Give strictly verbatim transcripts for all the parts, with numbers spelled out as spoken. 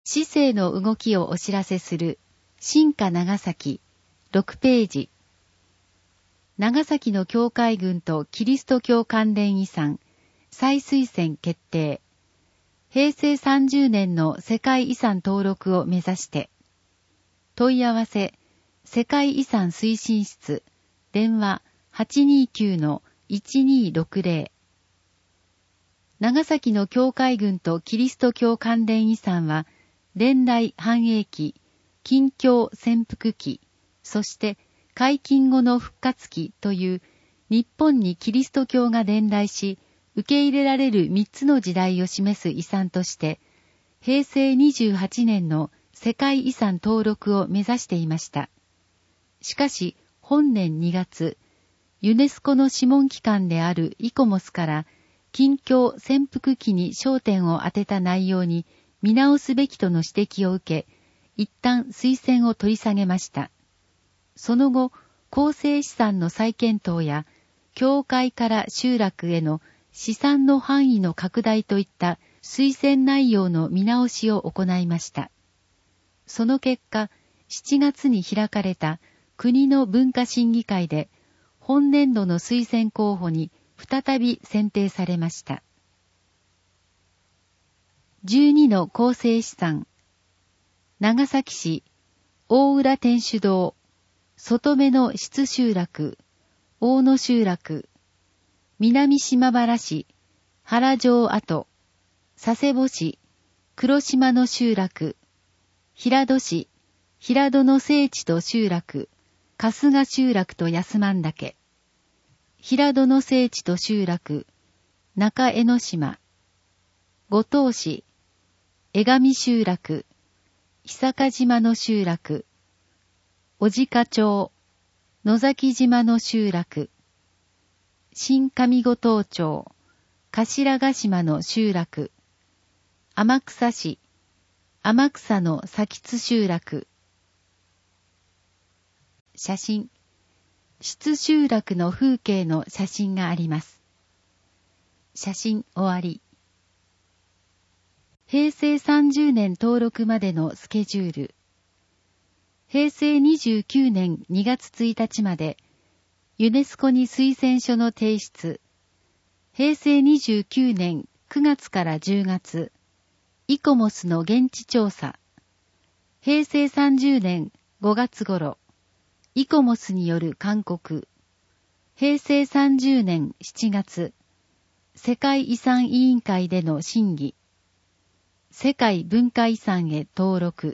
市政の動きをお知らせする新華長崎ろくページ。長崎の教会群とキリスト教関連遺産再推薦決定。平成さんじゅうねんの世界遺産登録を目指して。問い合わせ世界遺産推進室電話 はちにーきゅうのいちにーろくぜろ。長崎の教会群とキリスト教関連遺産は伝来繁栄期、近教潜伏期、そして解禁後の復活期という日本にキリスト教が伝来し受け入れられる三つの時代を示す遺産として平成にじゅうはちねんの世界遺産登録を目指していました。しかし本年にがつ、ユネスコの諮問機関であるイコモスから近教潜伏期に焦点を当てた内容に見直すべきとの指摘を受け、一旦推薦を取り下げました。その後、構成資産の再検討や、教会から集落への資産の範囲の拡大といった推薦内容の見直しを行いました。その結果、しちがつに開かれた国の文化審議会で、本年度の推薦候補に再び選定されました。じゅうにの構成資産。長崎市、大浦天主堂、外目の出集落、大野集落、南島原市、原城跡、佐世保市、黒島の集落、平戸市、平戸の聖地と集落、春日集落と安万岳、平戸の聖地と集落、中江ノ島、五島市、江上集落、久賀島の集落、小鹿町、野崎島の集落、新上五島町、頭ヶ島の集落、天草市、天草の佐津集落。写真。出集落の風景の写真があります。写真終わり。平成さんじゅうねん登録までのスケジュール。平成にじゅうきゅうねんにがつついたちまで、ユネスコに推薦書の提出。平成にじゅうきゅうねんくがつからじゅうがつ、イコモスの現地調査。平成さんじゅうねんごがつ頃、イコモスによる勧告。平成さんじゅうねんしちがつ、世界遺産委員会での審議。世界文化遺産へ登録。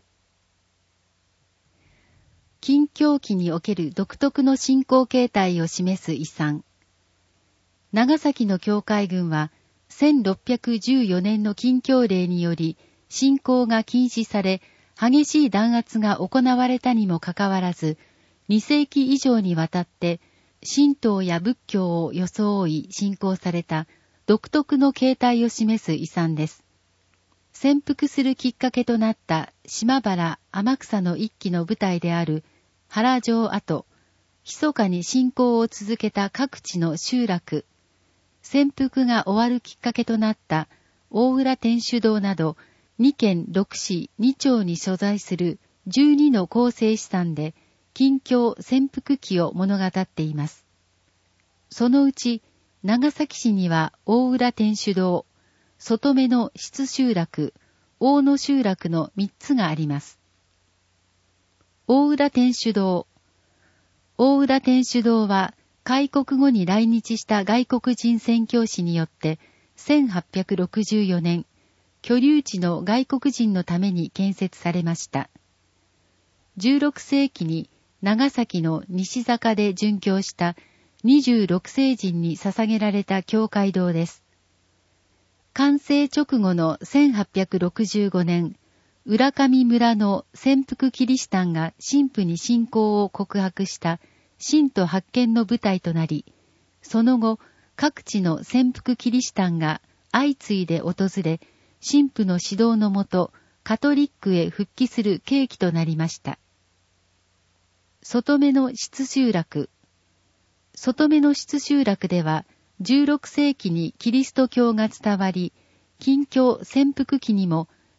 近教期における独特の信仰形態を示す遺産。長崎の教会群は、せんろっぴゃくじゅうよねんの禁教令により、信仰が禁止され、激しい弾圧が行われたにもかかわらず、にせいき以上にわたって、神道や仏教を装い信仰された独特の形態を示す遺産です。潜伏するきっかけとなった島原天草の一揆の舞台である原城跡、密かに信仰を続けた各地の集落、潜伏が終わるきっかけとなった大浦天主堂などにけんろくしにちょうに所在するじゅうにの構成資産で近教潜伏期を物語っています。そのうち長崎市には大浦天主堂、外目の出集落、大野集落のみっつがあります。大浦天主堂。大浦天主堂は開国後に来日した外国人宣教師によってせんはっぴゃくろくじゅうよねん、居留地の外国人のために建設されました。じゅうろくせいきに長崎の西坂で殉教したにじゅうろくせいじんに捧げられた教会堂です。完成直後のせんはっぴゃくろくじゅうごねん、浦上村の潜伏キリシタンが神父に信仰を告白した信徒発見の舞台となり、その後、各地の潜伏キリシタンが相次いで訪れ、神父の指導のもと、カトリックへ復帰する契機となりました。外目の出集落。外目の出集落では、じゅうろくせいきにキリスト教が伝わり、近教潜伏期にも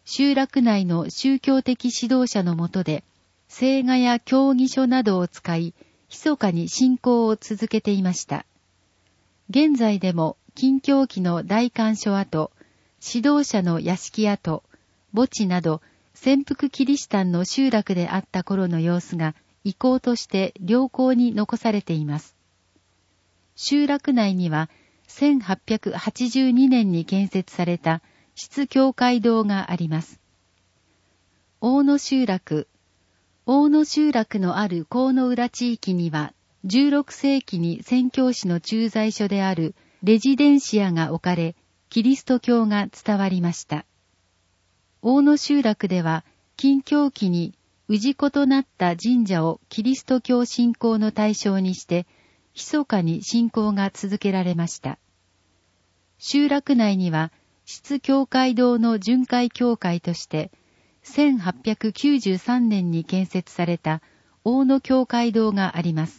集落内の宗教的指導者の下で、聖画や教義書などを使い、密かに信仰を続けていました。現在でも、禁教期の大官所跡、指導者の屋敷跡、墓地など、潜伏キリシタンの集落であった頃の様子が、遺構として良好に残されています。集落内には、せんはっぴゃくはちじゅうにねんに建設された、出教会堂があります。大野集落、大野集落のある河野浦地域には、じゅうろくせいきに宣教師の駐在所であるレジデンシアが置かれ、キリスト教が伝わりました。大野集落では、禁教期に氏子となった神社をキリスト教信仰の対象にして、密かに信仰が続けられました。集落内には、出教会堂の巡回教会として、せんはっぴゃくきゅうじゅうさんねんに建設された大野教会堂があります。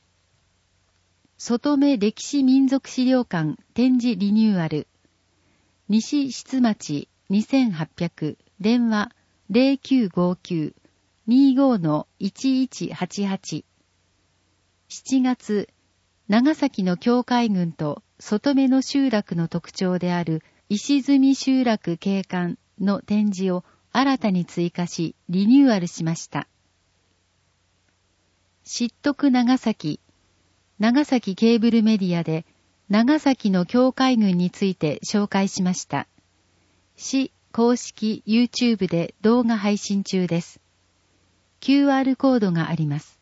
外目歴史民族資料館展示リニューアル。西出町にせんはっぴゃく電話 ゼロきゅうごきゅう にじゅうご のいちいちはちはち。しちがつ、長崎の教会群と外目の集落の特徴である石積集落景観の展示を新たに追加しリニューアルしました。知得長崎、長崎ケーブルメディアで長崎の教会群について紹介しました。市公式 YouTube で動画配信中です。キューアール コードがあります。